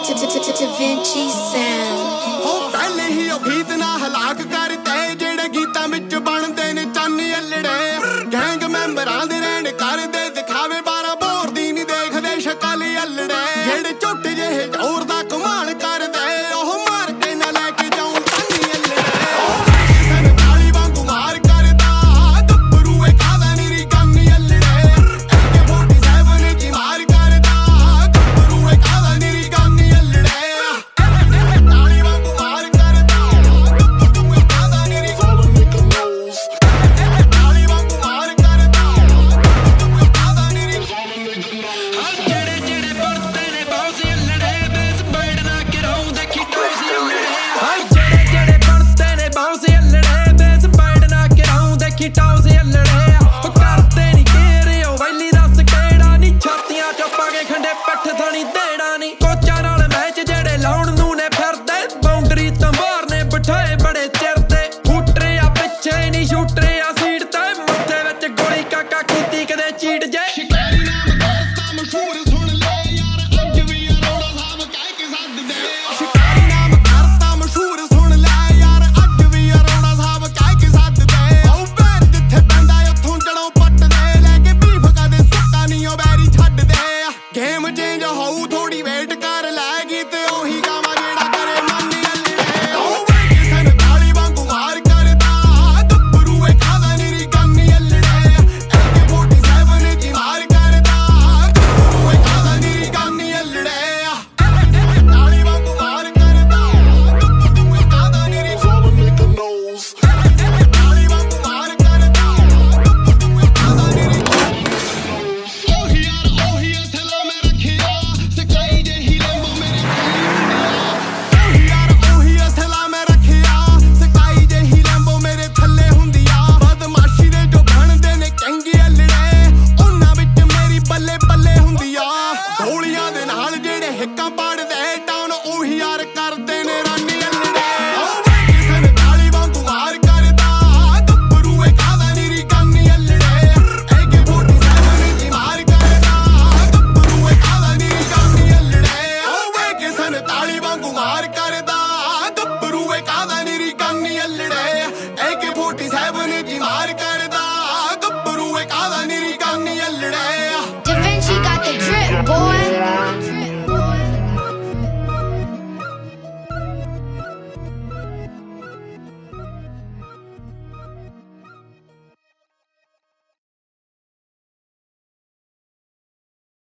Vinci Sound पहले ही गीत ना हलाक करते जेड़े गीतां विच बनदे ने चन्नी अल्लड़े गैंग मैंबरां दे रहन करदे दिखावे 12 बोर दी नहीं देखदे शकल अल्लड़े जेड़े झोटे जेहे जोर दा कमाल करदे ओह मार के ना लेके जाऊं चन्नी अल्लड़े संताली वांगू मार करदा गब्बरू ए कादा नीरी गन्नी अल्लड़े AK-47 जी मार करदा गब्बरू ए कादा नीरी गन्नी अल्लड़े ताली वांगू मार करदा